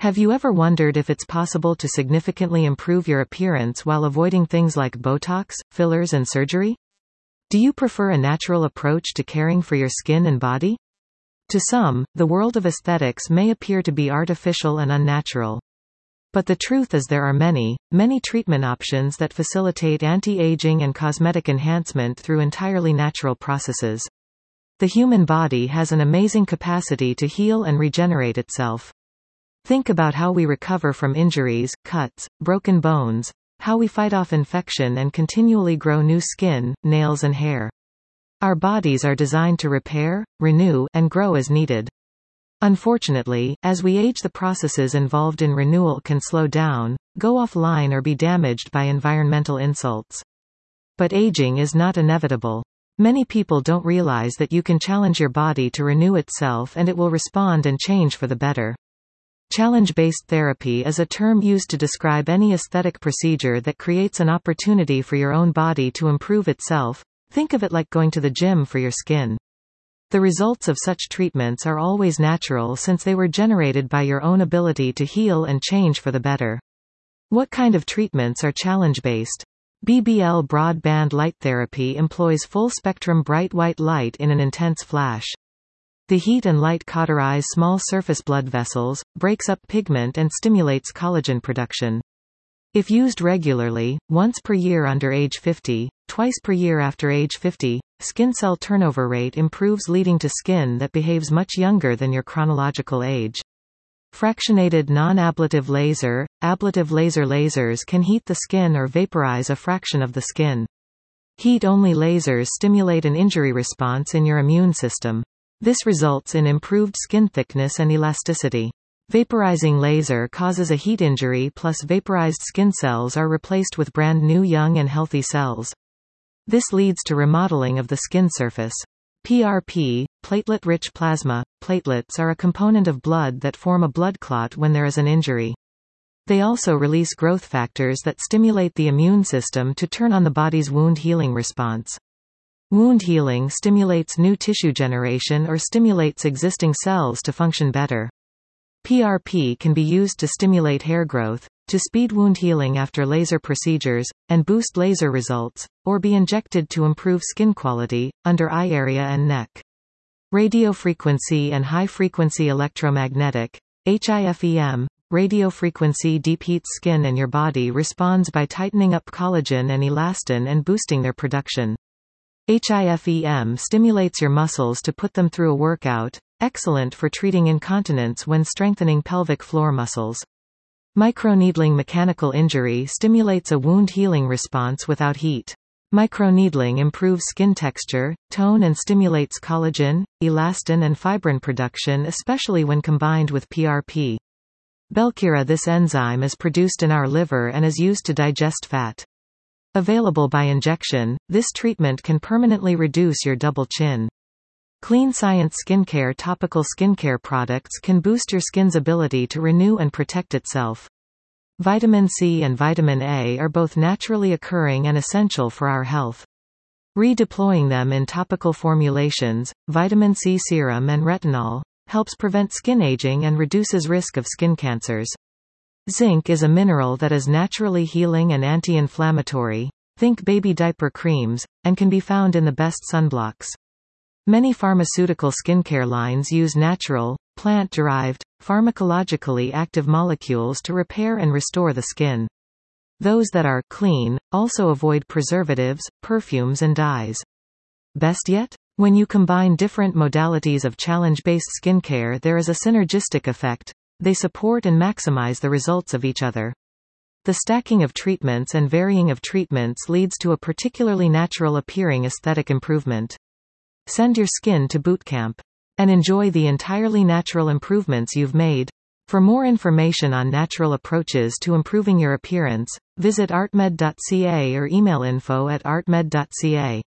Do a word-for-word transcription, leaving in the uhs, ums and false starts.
Have you ever wondered if it's possible to significantly improve your appearance while avoiding things like Botox, fillers and surgery? Do you prefer a natural approach to caring for your skin and body? To some, the world of aesthetics may appear to be artificial and unnatural. But the truth is there are many, many treatment options that facilitate anti-aging and cosmetic enhancement through entirely natural processes. The human body has an amazing capacity to heal and regenerate itself. Think about how we recover from injuries, cuts, broken bones, how we fight off infection and continually grow new skin, nails and hair. Our bodies are designed to repair, renew, and grow as needed. Unfortunately, as we age, the processes involved in renewal can slow down, go offline or be damaged by environmental insults. But aging is not inevitable. Many people don't realize that you can challenge your body to renew itself and it will respond and change for the better. Challenge-based therapy is a term used to describe any aesthetic procedure that creates an opportunity for your own body to improve itself. Think of it like going to the gym for your skin. The results of such treatments are always natural since they were generated by your own ability to heal and change for the better. What kind of treatments are challenge-based? B B L broadband light therapy employs full-spectrum bright white light in an intense flash. The heat and light cauterize small surface blood vessels, breaks up pigment and stimulates collagen production. If used regularly, once per year under age fifty, twice per year after age fifty, skin cell turnover rate improves, leading to skin that behaves much younger than your chronological age. Fractionated non-ablative laser, ablative laser lasers can heat the skin or vaporize a fraction of the skin. Heat-only lasers stimulate an injury response in your immune system. This results in improved skin thickness and elasticity. Vaporizing laser causes a heat injury, plus vaporized skin cells are replaced with brand new young and healthy cells. This leads to remodeling of the skin surface. P R P, platelet-rich plasma. Platelets are a component of blood that form a blood clot when there is an injury. They also release growth factors that stimulate the immune system to turn on the body's wound healing response. Wound healing stimulates new tissue generation or stimulates existing cells to function better. P R P can be used to stimulate hair growth, to speed wound healing after laser procedures, and boost laser results, or be injected to improve skin quality, under eye area and neck. Radiofrequency and high-frequency electromagnetic, H I F E M, radiofrequency deep heats skin and your body responds by tightening up collagen and elastin and boosting their production. H I F E M stimulates your muscles to put them through a workout, excellent for treating incontinence when strengthening pelvic floor muscles. Microneedling mechanical injury stimulates a wound healing response without heat. Microneedling improves skin texture, tone and stimulates collagen, elastin and fibrin production, especially when combined with P R P. Belkira. This enzyme is produced in our liver and is used to digest fat. Available by injection, this treatment can permanently reduce your double chin. Clean Science Skincare. Topical skincare products can boost your skin's ability to renew and protect itself. Vitamin C and vitamin A are both naturally occurring and essential for our health. Redeploying them in topical formulations, vitamin C serum and retinol, helps prevent skin aging and reduces risk of skin cancers. Zinc is a mineral that is naturally healing and anti-inflammatory, think baby diaper creams, and can be found in the best sunblocks. Many pharmaceutical skincare lines use natural, plant-derived, pharmacologically active molecules to repair and restore the skin. Those that are clean also avoid preservatives, perfumes and dyes. Best yet? When you combine different modalities of challenge-based skincare, there is a synergistic effect. They support and maximize the results of each other. The stacking of treatments and varying of treatments leads to a particularly natural-appearing aesthetic improvement. Send your skin to boot camp and enjoy the entirely natural improvements you've made. For more information on natural approaches to improving your appearance, visit artmed dot c a or email info at artmed dot c a.